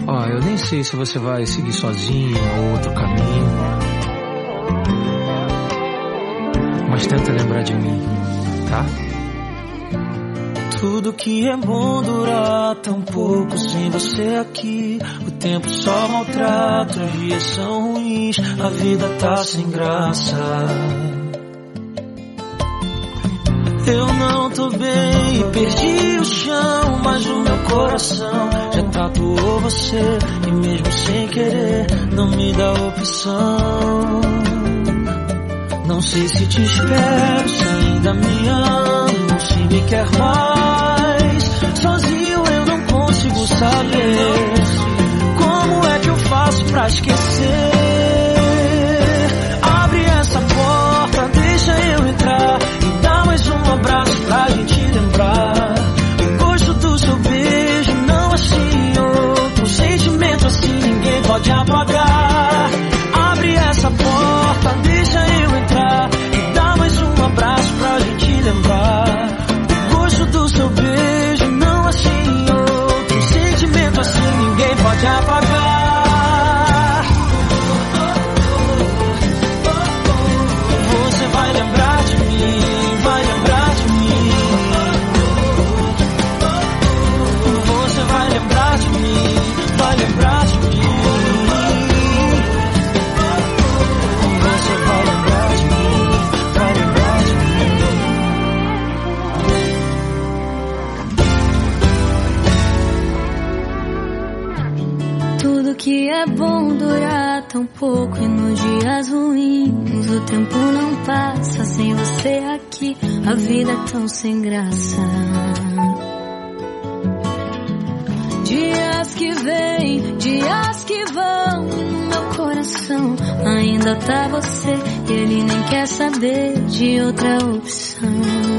Ó, eu nem sei se você vai seguir sozinha ou outro caminho, mas tenta lembrar de mim, tá? Tudo que é bom dura tão pouco sem você aqui. O tempo só maltrata, os dias são ruins, a vida tá sem graça. Eu não tô bem, perdi o chão, mas o meu coração já tatuou você. E mesmo sem querer, não me dá opção. Não sei se te espero, se ainda me amo, se me quer mais. Sozinho eu não consigo saber como é que eu faço pra esquecer. Abre essa porta, deixa eu entrar e dá mais um abraço pra gente lembrar. O gosto do seu beijo, não assim outro sentimento assim ninguém pode apagar. Abre essa porta, deixa eu entrar e dá mais um abraço pra gente lembrar. O gosto do seu beijo, não assim outro sentimento assim ninguém pode apagar. Você vai lembrar de mim, vai lembrar de mim. Você vai lembrar de mim, vai lembrar de mim. Que é bom durar tão pouco e nos dias ruins o tempo não passa sem você aqui, a vida é tão sem graça. Dias que vêm, dias que vão e no meu coração ainda tá você e ele nem quer saber de outra opção.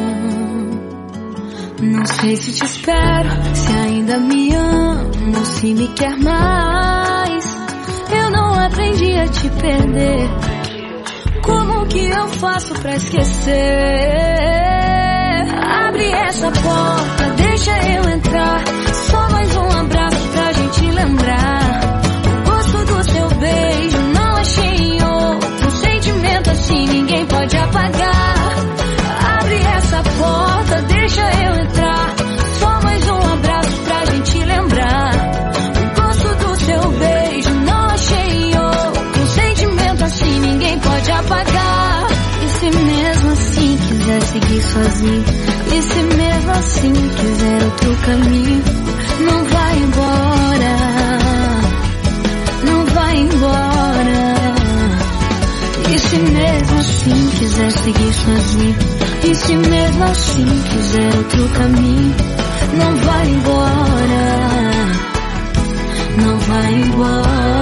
Não sei se te espero, se ainda me amo, se me quer mais. Eu não aprendi a te perder. Como que eu faço pra esquecer? Abre essa porta, deixa eu entrar. Só mais um abraço pra gente lembrar. O gosto do seu beijo, não achei outro sentimento assim ninguém pode apagar. Abre essa porta, deixa eu entrar. Só mais um abraço pra gente lembrar. O gosto do seu beijo, não achei outro sentimento assim ninguém pode apagar. E se mesmo assim quiser seguir sozinho, e se mesmo assim quiser outro caminho, não vai embora, não vai embora. E se mesmo assim quiser seguir sozinho, e se mesmo assim quiser outro caminho, não vai embora, não vai embora.